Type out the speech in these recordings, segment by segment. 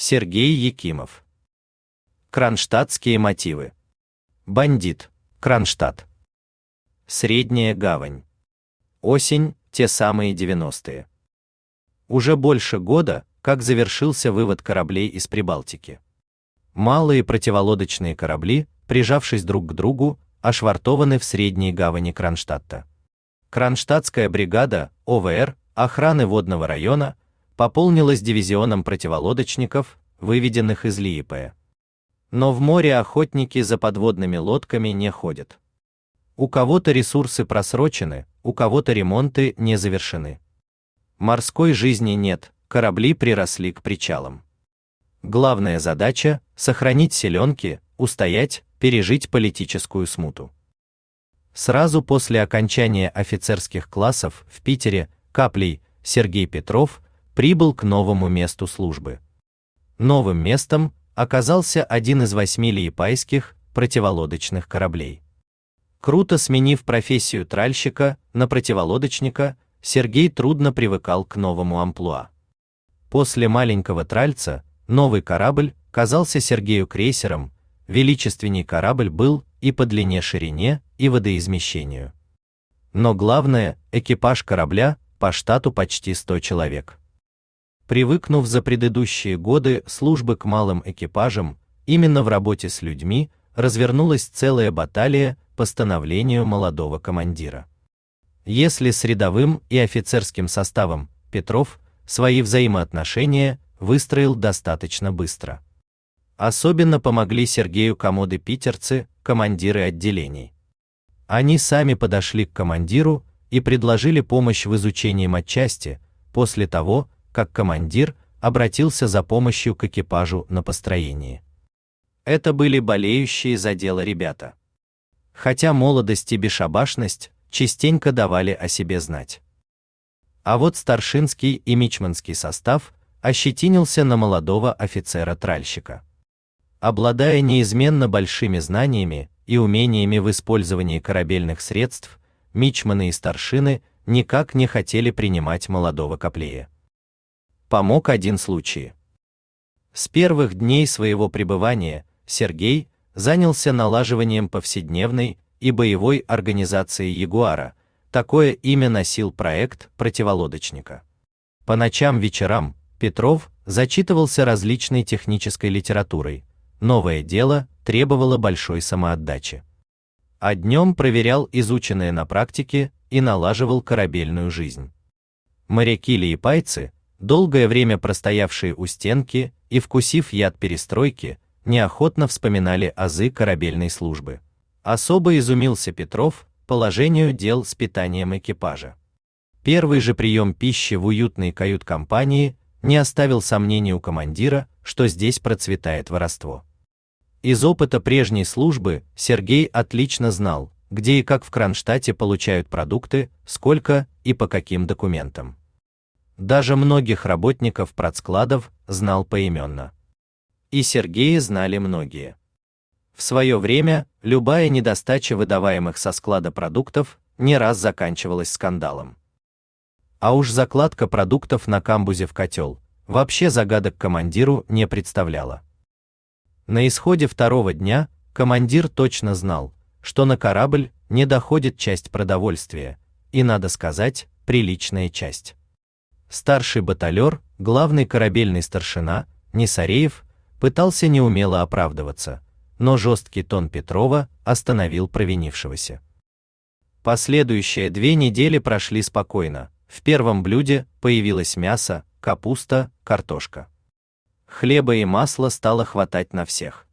Сергей Якимов. Кронштадтские мотивы. Бандит. Кронштадт. Средняя гавань. Осень, те самые 90-е. Уже больше года, как завершился вывод кораблей из Прибалтики. Малые противолодочные корабли, прижавшись друг к другу, ошвартованы в средней гавани Кронштадта. Кронштадтская бригада ОВР охраны водного района пополнилась дивизионом противолодочников, выведенных из Лиепая. Но в море охотники за подводными лодками не ходят. У кого-то ресурсы просрочены, у кого-то ремонты не завершены. Морской жизни нет, корабли приросли к причалам. Главная задача – сохранить селенки, устоять, пережить политическую смуту. Сразу после окончания офицерских классов в Питере Каплей Сергей Петров прибыл к новому месту службы. Новым местом оказался один из 8 лиепайских противолодочных кораблей. Круто сменив профессию тральщика на противолодочника, Сергей трудно привыкал к новому амплуа. После маленького тральца новый корабль казался Сергею крейсером, величественней корабль был и по длине-ширине, и водоизмещению. Но главное, экипаж корабля по штату почти 100 человек. Привыкнув за предыдущие годы службы к малым экипажам, именно в работе с людьми развернулась целая баталия по становлению молодого командира. Если с рядовым и офицерским составом Петров свои взаимоотношения выстроил достаточно быстро. Особенно помогли Сергею комоды-питерцы, командиры отделений. Они сами подошли к командиру и предложили помощь в изучении матчасти после того, как командир обратился за помощью к экипажу на построении. Это были болеющие за дело ребята. Хотя молодость и бесшабашность частенько давали о себе знать. А вот старшинский и мичманский состав ощетинился на молодого офицера-тральщика. Обладая неизменно большими знаниями и умениями в использовании корабельных средств, мичманы и старшины никак не хотели принимать молодого Каплея. Помог один случай. С первых дней своего пребывания Сергей занялся налаживанием повседневной и боевой организации Ягуара. Такое имя носил проект противолодочника. По ночам-вечерам Петров зачитывался различной технической литературой. Новое дело требовало большой самоотдачи. А днем проверял изученное на практике и налаживал корабельную жизнь. Моряки-лиепайцы, долгое время простоявшие у стенки и вкусив яд перестройки, неохотно вспоминали азы корабельной службы. Особо изумился Петров положению дел с питанием экипажа. Первый же прием пищи в уютной кают-компании не оставил сомнений у командира, что здесь процветает воровство. Из опыта прежней службы Сергей отлично знал, где и как в Кронштадте получают продукты, сколько и по каким документам. Даже многих работников продскладов знал поименно. И Сергея знали многие. В свое время любая недостача выдаваемых со склада продуктов не раз заканчивалась скандалом. А уж закладка продуктов на камбузе в котел вообще загадок командиру не представляла. На исходе второго дня командир точно знал, что на корабль не доходит часть продовольствия, и, надо сказать, приличная часть. Старший баталер, главный корабельный старшина, Несареев, пытался неумело оправдываться, но жесткий тон Петрова остановил провинившегося. Последующие 2 недели прошли спокойно. В первом блюде появилось мясо, капуста, картошка. Хлеба и масла стало хватать на всех.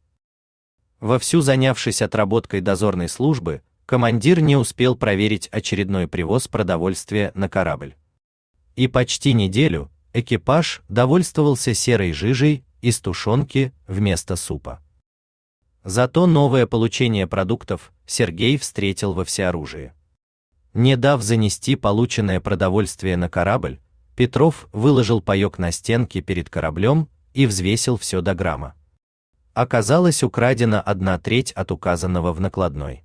Вовсю занявшись отработкой дозорной службы, командир не успел проверить очередной привоз продовольствия на корабль. И почти неделю экипаж довольствовался серой жижей из тушенки вместо супа. Зато новое получение продуктов Сергей встретил во всеоружии. Не дав занести полученное продовольствие на корабль, Петров выложил паёк на стенке перед кораблем и взвесил все до грамма. Оказалось, украдена 1/3 от указанного в накладной.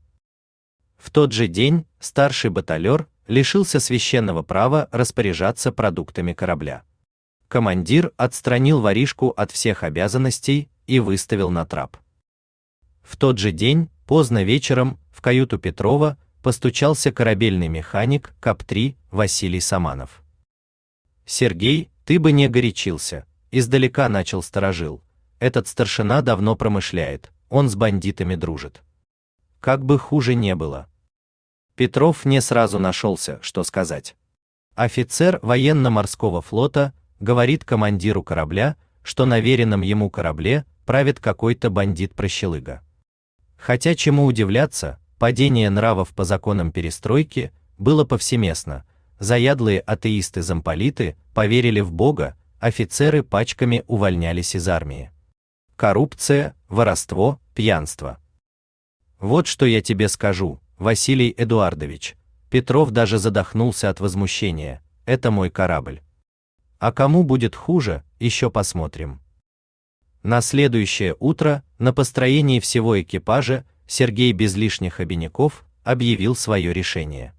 В тот же день старший баталер лишился священного права распоряжаться продуктами корабля. Командир отстранил воришку от всех обязанностей и выставил на трап. В тот же день, поздно вечером, в каюту Петрова постучался корабельный механик КАП-3 Василий Саманов. «Сергей, ты бы не горячился», — издалека начал сторожил. «Этот старшина давно промышляет, он с бандитами дружит. Как бы хуже не было». Петров не сразу нашелся, что сказать. Офицер военно-морского флота говорит командиру корабля, что на веренном ему корабле правит какой-то бандит-прощелыга. Хотя чему удивляться, падение нравов по законам перестройки было повсеместно. Заядлые атеисты-замполиты поверили в Бога, офицеры пачками увольнялись из армии. Коррупция, воровство, пьянство. Вот что я тебе скажу, Василий Эдуардович. Петров даже задохнулся от возмущения. Это мой корабль. А кому будет хуже, еще посмотрим. На следующее утро, на построении всего экипажа, Сергей без лишних обиняков объявил свое решение.